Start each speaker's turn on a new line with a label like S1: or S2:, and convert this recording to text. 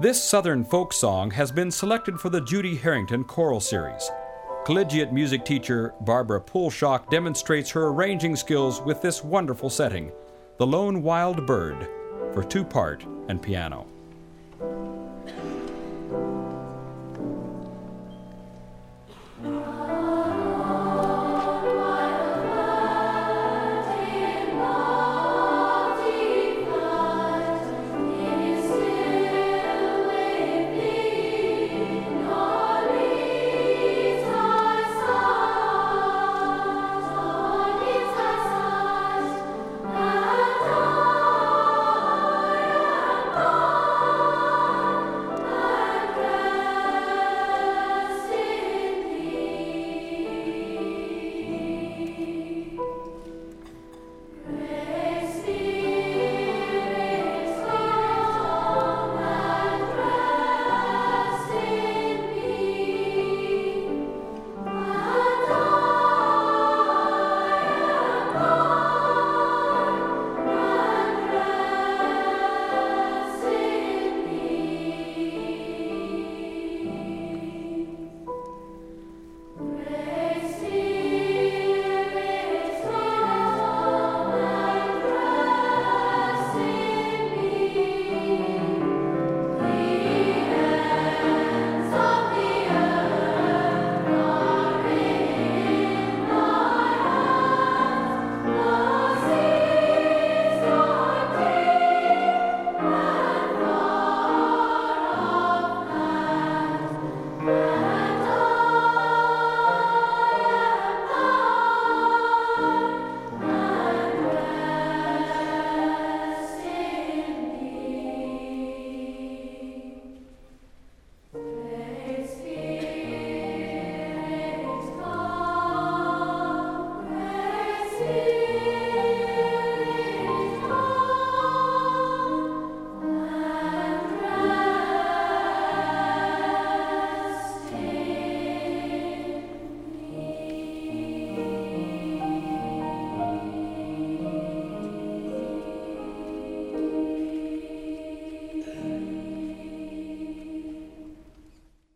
S1: This Southern folk song has been selected for the Judy Harrington Choral Series. Collegiate music teacher Barbara Pulshock demonstrates her arranging skills with this wonderful setting, The Lone Wild Bird, for two-part and piano.